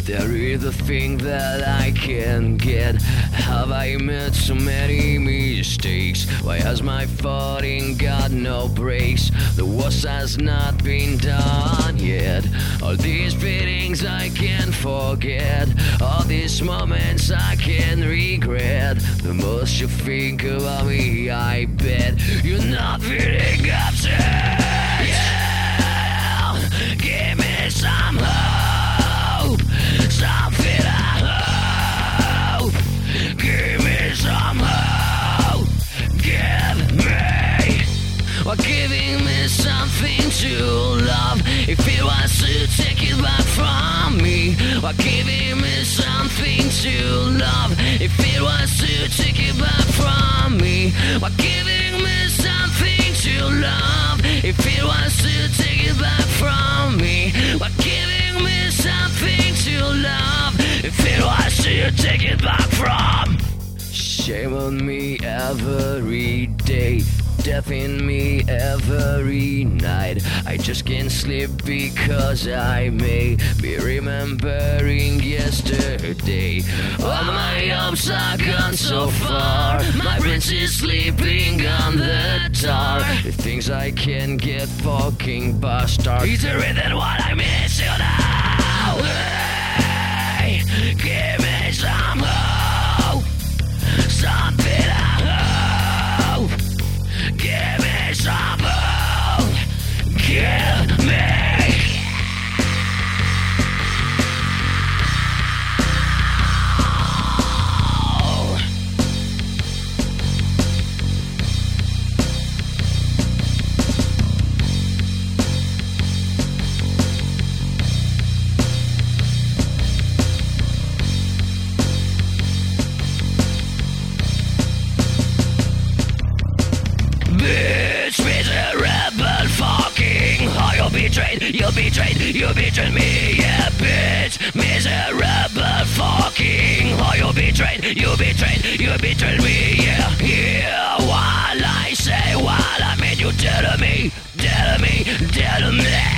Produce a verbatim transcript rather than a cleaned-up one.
there is a thing that I can get. Have I made so many mistakes? Why has my footing got no brakes? The worst has not been done yet. All these feelings I can't forget. All these moments I can regret. The most you think about me, I bet you're not feeling upset. Yeah, give me some hope, something I hope. Give me some hope, give me, or giving me something to love. If it was to take it back from me, or giving me something to love. If it was to take it back from me, or giving me something to love. If it was to take it back from me, or giving me something to love. If it was to take it back from. Shame on me every day, death in me every night. I just can't sleep because I may be remembering yesterday. All my hopes are gone so far, my prince is sleeping on the tar. The things I can't get fucking bastard. It's the reason what I miss you now. Hey, give me some hope, something I hope. Give me some hope, give me. Bitch, miserable fucking. Oh, you betrayed, you betrayed, you betrayed me, yeah, bitch. Miserable fucking. Oh, you betrayed, you betrayed, you betrayed me, yeah. Yeah, while I say, while I mean, you tell me, tell me, tell me.